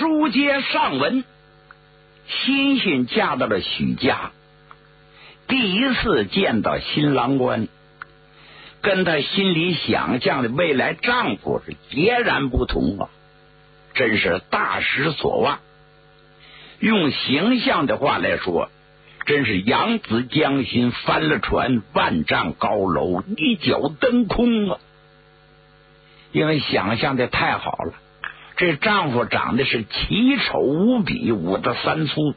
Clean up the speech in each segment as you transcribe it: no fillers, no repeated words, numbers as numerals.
书接上文，欣欣嫁到了许家，第一次见到新郎官，跟她心里想象的未来丈夫是截然不同啊，真是大失所望。用形象的话来说，真是扬子江心，翻了船，万丈高楼，一脚登空啊！因为想象的太好了，这丈夫长得是奇丑无比，五大三粗。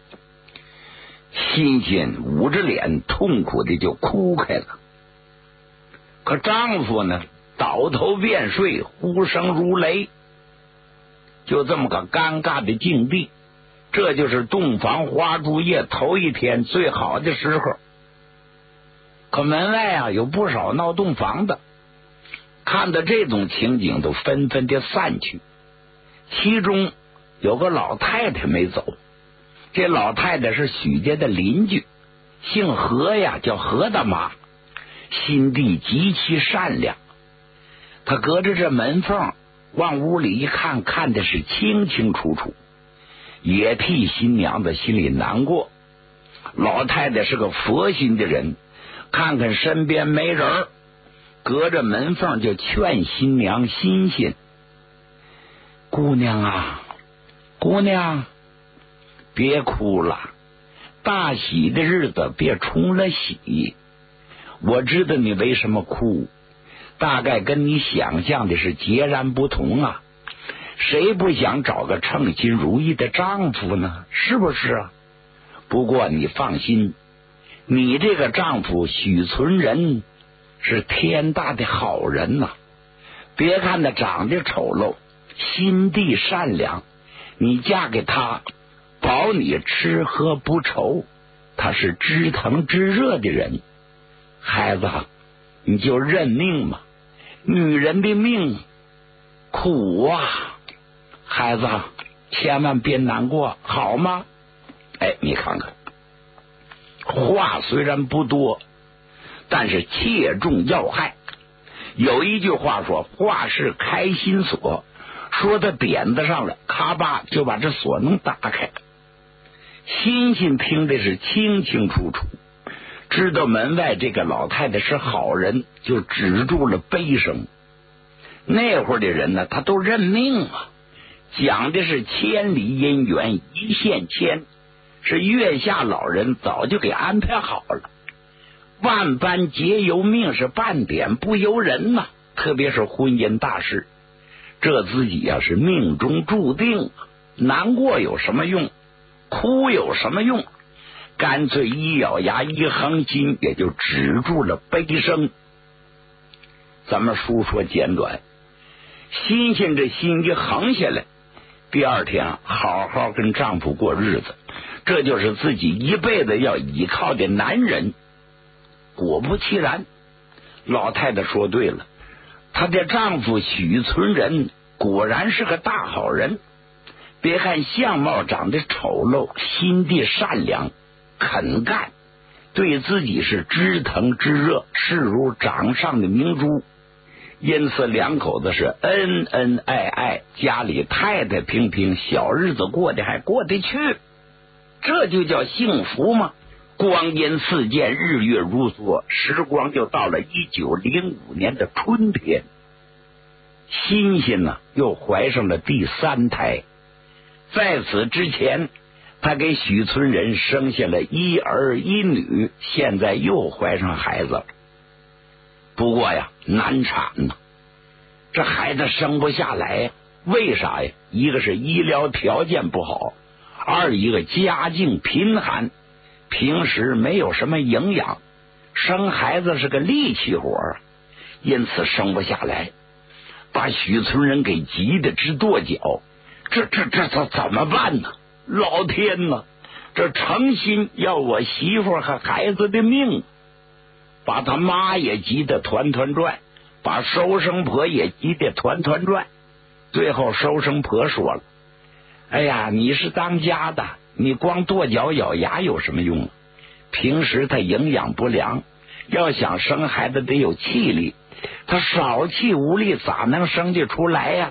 欣欣捂着脸，痛苦的就哭开了。可丈夫呢，倒头便睡，呼声如雷，就这么个尴尬的境地。这就是洞房花烛夜头一天最好的时候。可门外啊，有不少闹洞房的，看到这种情景都纷纷的散去。其中有个老太太没走，这老太太是许家的邻居，姓何呀，叫何大妈，心地极其善良。她隔着这门缝往屋里一看，看的是清清楚楚，也替新娘子心里难过。老太太是个佛心的人，看看身边没人，隔着门缝就劝新娘欣欣：姑娘啊，姑娘，别哭了，大喜的日子别冲了喜。我知道你为什么哭，大概跟你想象的是截然不同啊。谁不想找个称心如意的丈夫呢？是不是啊？不过你放心，你这个丈夫许存仁是天大的好人呐。别看他长得丑陋，心地善良，你嫁给他，保你吃喝不愁。他是知疼知热的人。孩子，你就认命嘛，女人的命苦啊。孩子，千万别难过，好吗？哎，你看看，话虽然不多，但是切中要害。有一句话说，话是开心锁，说到点子上了，咔吧就把这锁能打开。欣欣听的是清清楚楚，知道门外这个老太太是好人，就止住了悲声。那会儿的人呢，他都认命啊，讲的是千里姻缘一线牵，是月下老人早就给安排好了。万般皆由命，是半点不由人呐。特别是婚姻大事，这自己呀是命中注定，难过有什么用？哭有什么用？干脆一咬牙一横心，也就止住了悲声。咱们书说简短，欣欣这心一横下来，第二天好好跟丈夫过日子，这就是自己一辈子要依靠的男人。果不其然，老太太说对了，她的丈夫许存仁果然是个大好人。别看相貌长得丑陋，心地善良，肯干，对自己是知疼知热，视如掌上的明珠。因此两口子是恩恩爱爱，家里太太平平，小日子过得还过得去，这就叫幸福吗？光阴似箭，日月如梭，时光就到了1905年的春天。欣欣呢又怀上了第3胎。在此之前，他给许存仁生下了一儿一女，现在又怀上孩子了。不过呀，难产呢，这孩子生不下来呀。为啥呀？一个是医疗条件不好，二一个家境贫寒，平时没有什么营养，生孩子是个力气活，因此生不下来，把许存仁给急得直跺脚。这怎么办呢？老天哪，这诚心要我媳妇和孩子的命，把他妈也急得团团转，把收生婆也急得团团转。最后收生婆说了，哎呀，你是当家的，你光跺脚咬牙有什么用？平时他营养不良，要想生孩子得有气力，他少气无力咋能生得出来呀？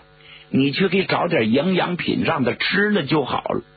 你去给找点营养品让他吃了就好了。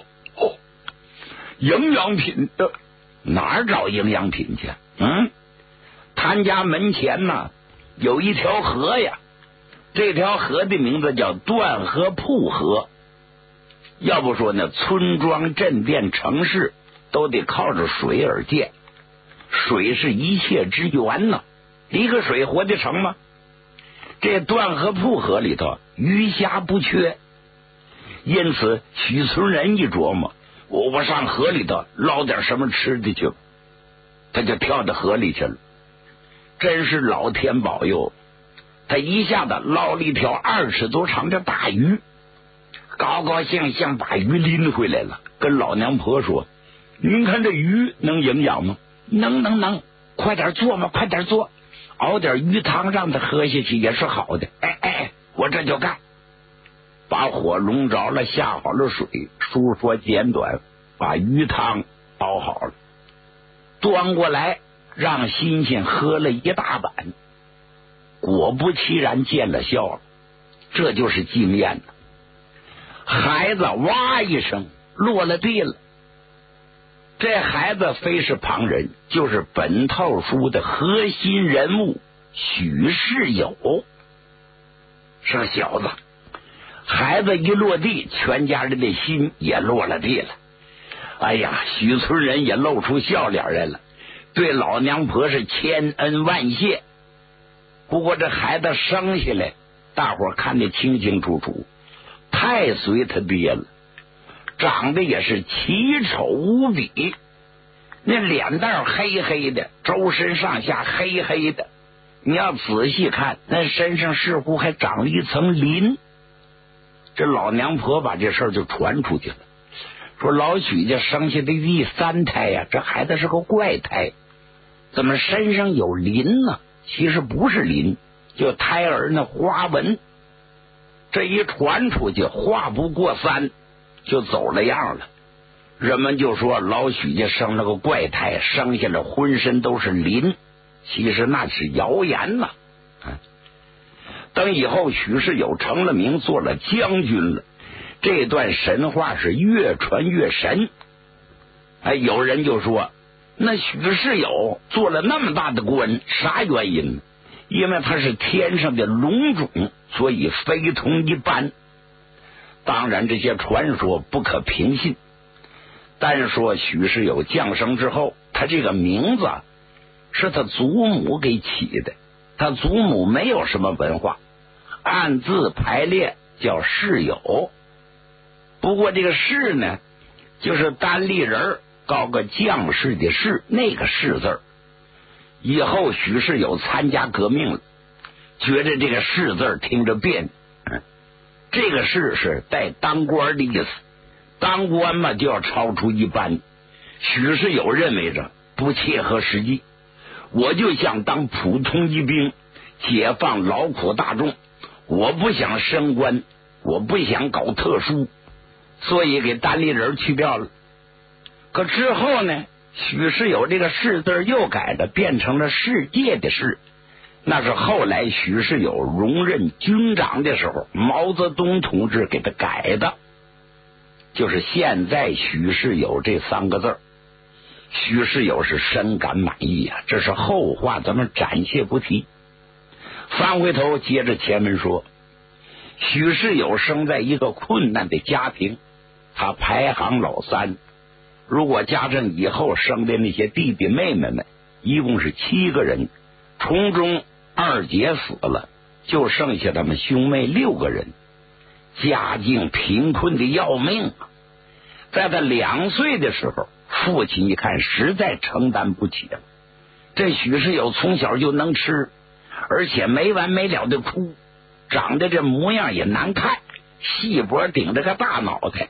营养品的哪儿找营养品去？他家门前呢有一条河呀，这条河的名字叫断河铺河。要不说呢，村庄镇店城市都得靠着水而建，水是一切之源呢，离个水活得成吗？这断河铺河里头鱼虾不缺，因此许村人一琢磨，我上河里头捞点什么吃的去，他就跳到河里去了。真是老天保佑，他一下子捞了一条2尺多长的大鱼，高高兴兴把鱼拎回来了，跟老娘婆说：“您看这鱼能营养吗？”“能，快点做嘛，快点做，熬点鱼汤让他喝下去也是好的。”“哎，我这就干。”把火笼着了，下好了水，书说简短，把鱼汤熬好了，端过来让欣欣喝了一大碗，果不其然见了效了，这就是经验呢。孩子哇一声落了地了，这孩子非是旁人，就是本套书的核心人物许世友，是个小子。孩子一落地，全家人的心也落了地了。哎呀，许村人也露出笑脸来了，对老娘婆是千恩万谢。不过这孩子生下来，大伙看得清清楚楚，太随他爹了，长得也是奇丑无比，那脸蛋黑黑的，周身上下黑黑的，你要仔细看，那身上似乎还长了一层鳞。这老娘婆把这事儿就传出去了，说老许家生下的第3胎呀，这孩子是个怪胎，怎么身上有鳞呢？其实不是鳞，就胎儿那花纹。这一传出去，话不过3就走了样了。人们就说老许家生了个怪胎，生下来浑身都是鳞，其实那是谣言呐。等以后许世友成了名，做了将军了，这段神话是越传越神。有人就说，那许世友做了那么大的官，啥原因呢？因为他是天上的龙种，所以非同一般。当然这些传说不可凭信，单说许世友降生之后，他这个名字是他祖母给起的，他祖母没有什么文化，按字排列叫世友。不过这个世呢，就是单立人搞个将士的士，那个士字。以后许世友参加革命了，觉得这个士字听着别扭，这个士是带当官的意思，当官嘛就要超出一般。许世友认为着不切合实际，我就想当普通一兵，解放劳苦大众，我不想升官，我不想搞特殊，所以给单立人去掉了。可之后呢，许世友这个世字又改了，变成了世界的世。那是后来许世友荣任军长的时候，毛泽东同志给他改的，就是现在许世友这3个字。许世友是深感满意啊，这是后话，咱们暂且不提。翻回头接着前面说，许世友生在一个困难的家庭，他排行老3，如果加上以后生的那些弟弟妹妹们，一共是7个人，从中2姐死了，就剩下他们兄妹6个人，家境贫困的要命啊。在他2岁的时候，父亲一看实在承担不起了，这许世友从小就能吃，而且没完没了的哭，长得这模样也难看，细脖顶着个大脑袋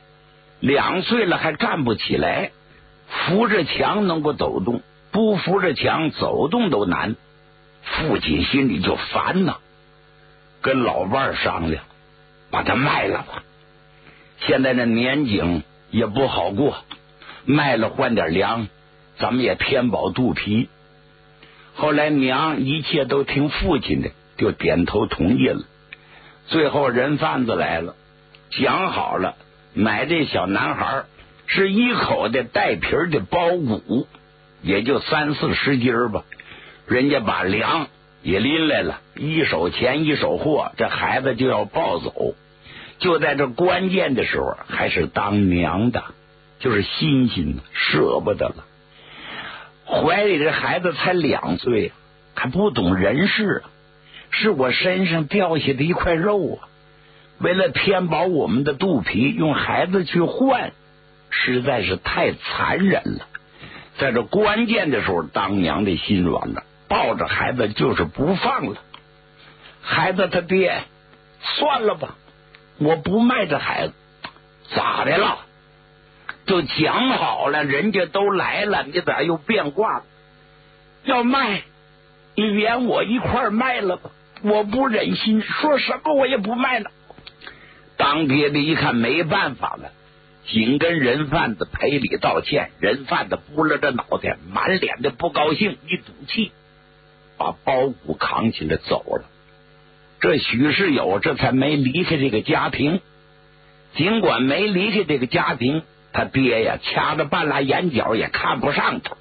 ，2岁了还站不起来，扶着墙能够走动，不扶着墙走动都难。父亲心里就烦呐，跟老伴商量，把他卖了吧，现在那年景也不好过，卖了换点粮，咱们也填饱肚皮。后来娘一切都听父亲的，就点头同意了。 最后人贩子来了，讲好了买这小男孩是一口的带皮的包谷，也就30-40斤吧。人家把粮也拎来了，一手钱一手货，这孩子就要抱走。就在这关键的时候，还是当娘的就是心心舍不得了。怀里这孩子才2岁，还不懂人事啊，是我身上掉下的一块肉啊。为了填饱我们的肚皮，用孩子去换，实在是太残忍了。在这关键的时候，当娘的心软了，抱着孩子就是不放了。孩子他爹，算了吧，我不卖这孩子。咋的了？就讲好了，人家都来了，你咋又变卦了？要卖，你连我一块卖了吧，我不忍心，说什么我也不卖了。当爹的一看没办法了，紧跟人贩子赔礼道歉。人贩子扑了着脑袋，满脸的不高兴，一赌气把包谷扛起来走了。这许世友这才没离开这个家庭。尽管没离开这个家庭，他爹呀掐着半拉眼角也看不上他。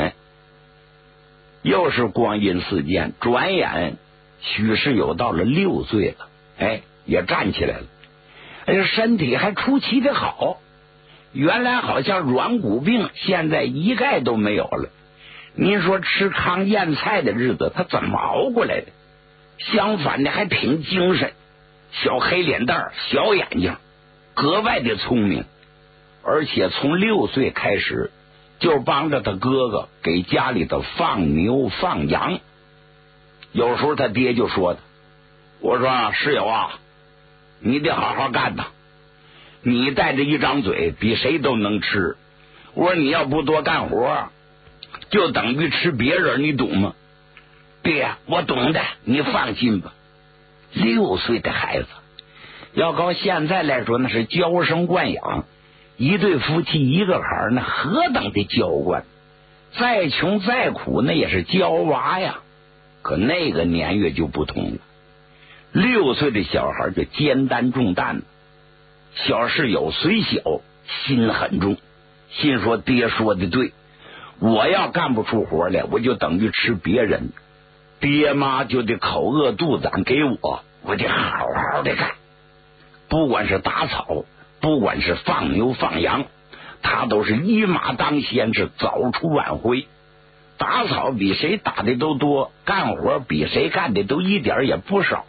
又是光阴似箭，转眼许世友到了6岁了，也站起来了，身体还出奇的好。原来好像软骨病，现在一概都没有了。您说吃糠咽菜的日子他怎么熬过来的？相反的还挺精神，小黑脸蛋，小眼睛，格外的聪明。而且从6岁开始就帮着他哥哥给家里头放牛放羊。有时候他爹就说他，我说室友啊，你得好好干呐，你带着一张嘴比谁都能吃。我说你要不多干活，就等于吃别人，你懂吗？爹，我懂的，你放心吧。6岁的孩子，要搞现在来说那是娇生惯养，一对夫妻一个孩那何等的娇惯，再穷再苦那也是娇娃呀。可那个年月就不同了，6岁的小孩就肩担重担。小室友虽小，心很重，心说爹说的对，我要干不出活来，我就等于吃别人，爹妈就得口饿肚子给我得好好的干。不管是打草，不管是放牛放羊，他都是一马当先，是早出晚归。打草比谁打的都多，干活比谁干的都一点也不少。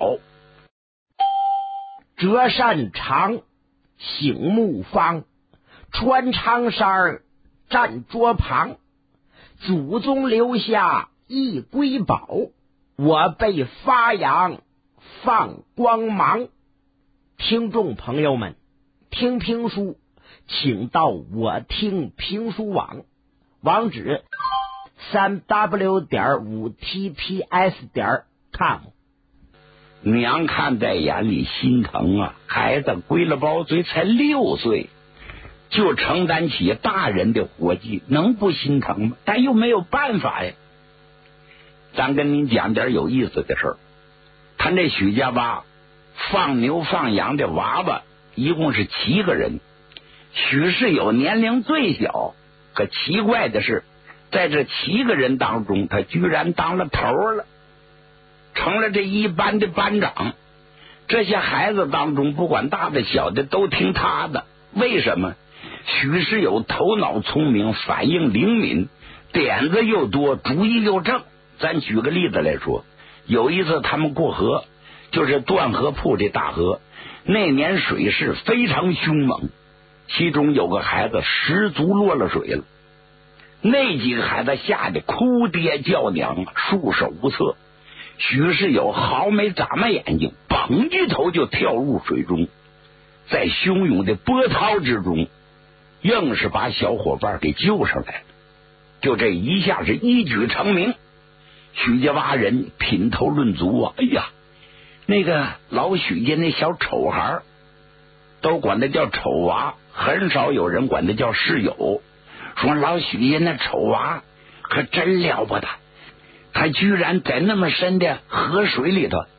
折扇长，醒木方，穿长衫，站桌旁。祖宗留下一瑰宝，我被发扬放光芒。听众朋友们，听评书请到我听评书网，网址3w.5tps.com。 娘看在眼里心疼啊，孩子归了包嘴才6岁，就承担起大人的活计，能不心疼吗？但又没有办法呀。咱跟您讲点有意思的事儿。他这许家吧放牛放羊的娃娃一共是7个人，许世友年龄最小。可奇怪的是，在这7个人当中，他居然当了头了，成了这一班的班长。这些孩子当中，不管大的小的都听他的。为什么？许世友头脑聪明，反应灵敏，点子又多，主意又正。咱举个例子来说，有一次他们过河，就是断河铺这大河，那年水势非常凶猛，其中有个孩子失足落了水了。那几个孩子吓得哭爹叫娘，束手无策。许世友毫没眨巴眼睛，砰一头就跳入水中，在汹涌的波涛之中，硬是把小伙伴给救上来了。就这一下是一举成名。许家洼人品头论足啊，哎呀，那个老许家那小丑孩都管他叫丑娃，很少有人管他叫室友。说老许家那丑娃可真了不得，他居然在那么深的河水里头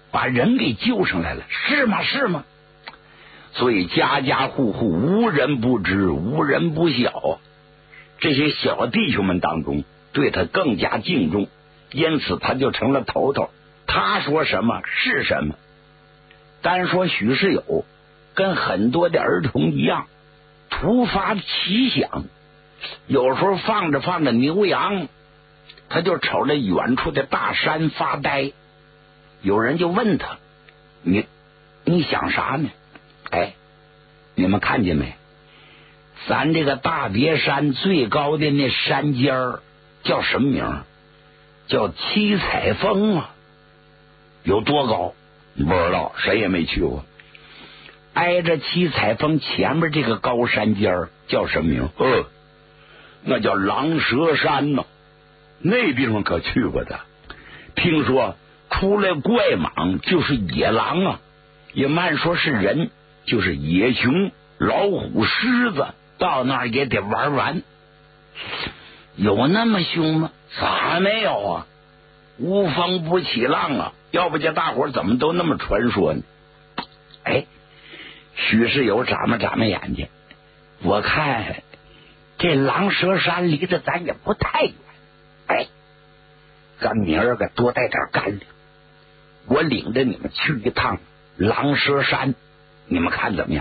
把人给救上来了，是吗？是吗？所以家家户户无人不知，无人不晓。这些小弟兄们当中对他更加敬重，因此他就成了头头，他说什么是什么。单说许世友跟很多的儿童一样，突发奇想，有时候放着放着牛羊，他就瞅着远处的大山发呆。有人就问他，你想啥呢？哎，你们看见没？咱这个大别山最高的那山尖儿叫什么名？叫七彩峰啊。有多高？不知道，谁也没去过。挨着七彩峰前面这个高山尖儿叫什么名？那叫狼蛇山呢。那地方可去过的，听说出来怪蟒就是野狼啊，也慢说是人，就是野熊、老虎、狮子，到那儿也得玩完。有那么凶吗？咋没有啊？无风不起浪啊，要不叫大伙怎么都那么传说呢？哎，许世友眨巴眨巴眼睛，我看这狼蛇山离着咱也不太远。哎，咱明儿个多带点干粮，我领着你们去一趟狼蛇山，你们看怎么样？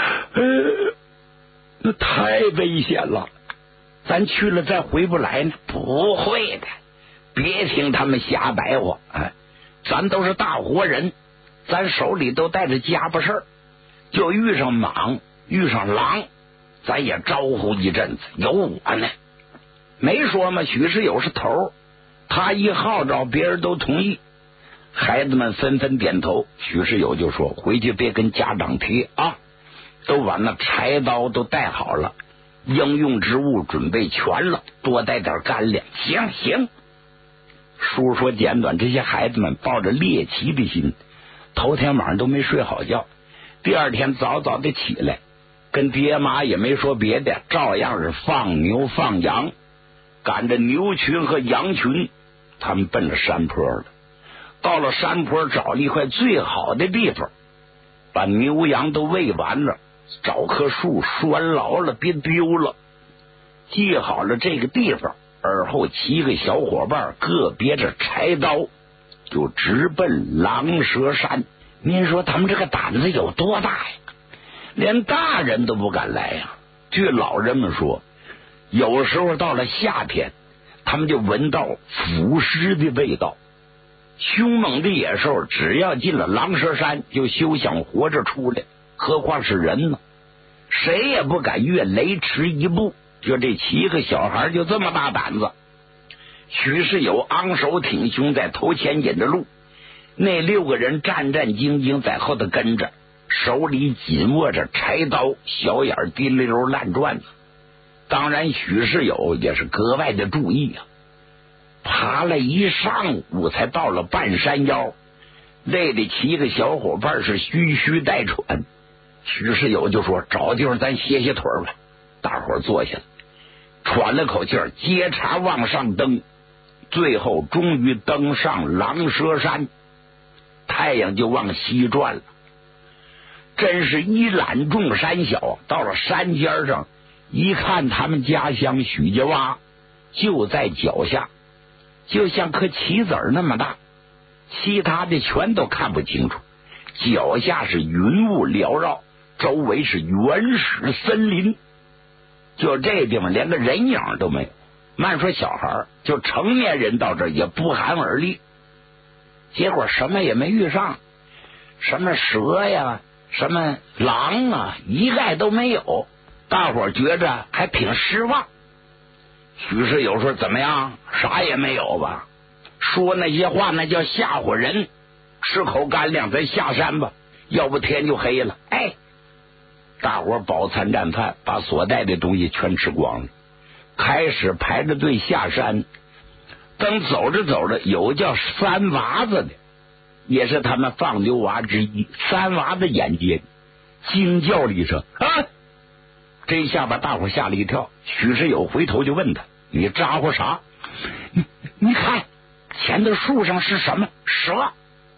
那太危险了，咱去了再回不来呢。不会的，别听他们瞎白话，咱都是大活人，咱手里都带着家伙事儿，就遇上蟒遇上狼，咱也招呼一阵子，有我呢。没说嘛，许世友是头，他一号召别人都同意，孩子们纷纷点头。许世友就说，回去别跟家长提啊，都把那柴刀都带好了，应用之物准备全了，多带点干粮。行。书说简短，这些孩子们抱着猎奇的心，头天晚上都没睡好觉，第二天早早的起来，跟爹妈也没说别的，照样是放牛放羊，赶着牛群和羊群，他们奔着山坡了。到了山坡，找了一块最好的地方，把牛羊都喂完了，找棵树拴牢了，别丢了。记好了这个地方，而后7个小伙伴各别着柴刀，就直奔狼蛇山。您说他们这个胆子有多大呀？连大人都不敢来呀。据老人们说，有时候到了夏天，他们就闻到腐尸的味道。凶猛的野兽只要进了狼蛇山，就休想活着出来，何况是人呢？谁也不敢越雷池一步。就这7个小孩就这么大胆子。许世友昂首挺胸在头前引着路，那6个人战战兢兢在后头跟着，手里紧握着柴刀，小眼滴溜烂转子。当然许世友也是格外的注意啊。爬了一上午才到了半山腰，累的7个小伙伴是吁吁带喘。许世友就说，找地方咱歇歇腿吧。大伙坐下了，喘了口气儿，接茬往上登，最后终于登上狼蛇山。太阳就往西转了，真是一览众山小。到了山尖上一看，他们家乡许家洼就在脚下，就像颗棋子儿那么大，其他的全都看不清楚。脚下是云雾缭绕，周围是原始森林，就这地方连个人影都没有。慢说小孩，就成年人到这儿也不寒而栗。结果什么也没遇上，什么蛇呀什么狼啊一概都没有，大伙儿觉着还挺失望。许世友说，怎么样，啥也没有吧？说那些话那叫吓唬人，吃口干粮咱下山吧，要不天就黑了。大伙儿饱餐战饭，把所带的东西全吃光了，开始排着队下山。等走着走着，有叫三娃子的，也是他们放牛娃之一。三娃子眼尖，惊叫了一声啊！这一下把大伙吓了一跳。许世友回头就问他，你咋呼啥？你看前头树上是什么？蛇。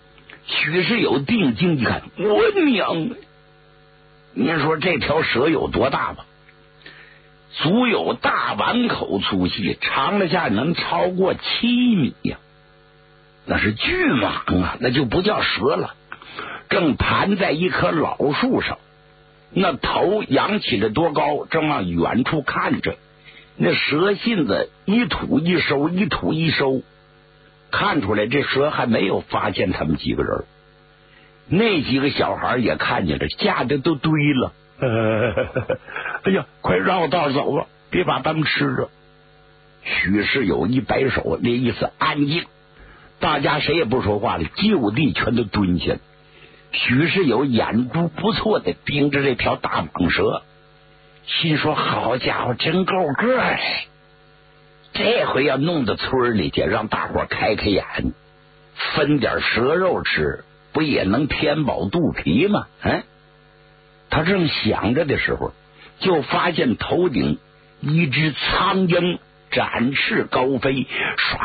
许世友定睛一看，我娘！您说这条蛇有多大吧？足有大碗口粗细，长了下能超过7米呀！那是巨蟒啊，那就不叫蛇了。正盘在一棵老树上，那头扬起了多高，正往远处看着。那蛇信子一吐一收，一吐一收，看出来这蛇还没有发现他们几个人。那几个小孩也看见了，吓得都堆了。哎呀，快绕道走吧，别把他们吃了。许世友一摆手，那意思安静，大家谁也不说话了，就地全都蹲下了。许世友眼珠不错的盯着这条大蟒蛇，心说好家伙，真够个儿，这回要弄到村里去，让大伙开开眼，分点蛇肉吃，不也能填饱肚皮吗？他正想着的时候，就发现头顶一只苍鹰展翅高飞，唰！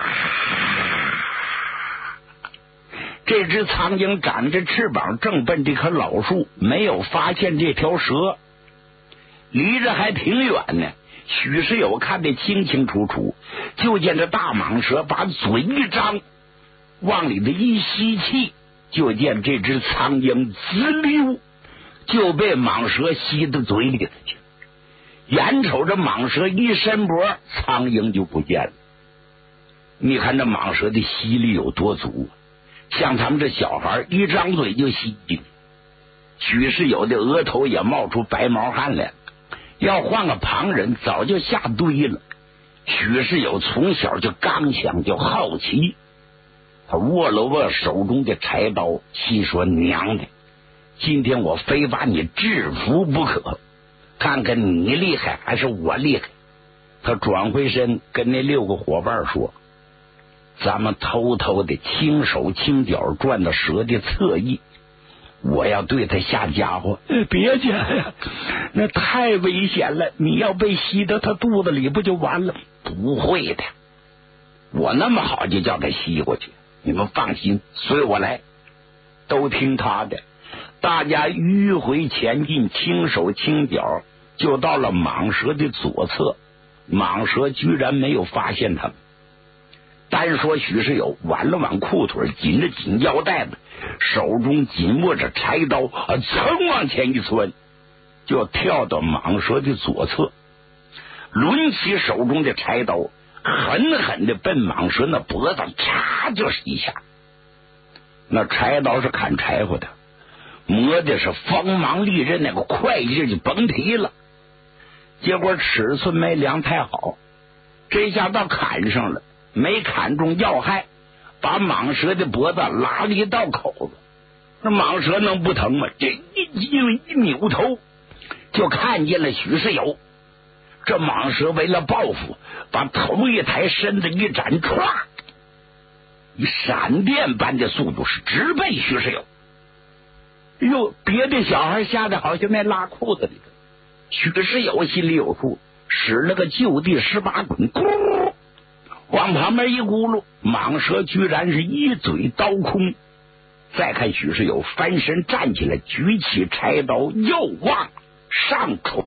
这只苍鹰展着翅膀正奔这棵老树，没有发现这条蛇，离着还挺远呢。许世友看得清清楚楚，就见这大蟒蛇把嘴一张，往里的一吸气，就见这只苍鹰滋溜就被蟒蛇吸到嘴里头去。眼瞅着蟒蛇一伸脖，苍鹰就不见了。你看这蟒蛇的吸力有多足啊！像他们这小孩一张嘴就吸进去。许世友的额头也冒出白毛汗来了，要换个旁人早就吓堆了。许世友从小就刚强，就好奇，他握了握手中的柴刀，心说娘的，今天我非把你制服不可，看看你厉害还是我厉害。他转回身跟那6个伙伴说，咱们偷偷的轻手轻脚转到蛇的侧翼，我要对他下家伙。别介呀，那太危险了，你要被吸到他肚子里不就完了？不会的，我那么好就叫他吸过去，你们放心，随我来，都听他的。大家迂回前进，轻手轻脚就到了蟒蛇的左侧，蟒蛇居然没有发现他们。单说许世友挽了挽裤腿，紧了紧腰带子，手中紧握着柴刀，噌往前一窜，就跳到蟒蛇的左侧，抡起手中的柴刀，狠狠的奔蟒蛇那脖子嚓就是一下。那柴刀是砍柴火的，磨的是锋芒利刃，那个快劲就甭提了。结果尺寸没量太好，这下倒砍上了，没砍中要害，把蟒蛇的脖子拉了一道口子。那蟒蛇能不疼吗？这一扭头就看见了许世友。这蟒蛇为了报复，把头一抬，身子一展，唰，以闪电般的速度是直奔许世友。哟，别的小孩吓得好像在拉裤子里头。许世友心里有数，使了个就地18滚，咕，往旁边一咕噜，蟒蛇居然是一嘴刀空。再看许世友翻身站起来，举起柴刀，又往上冲。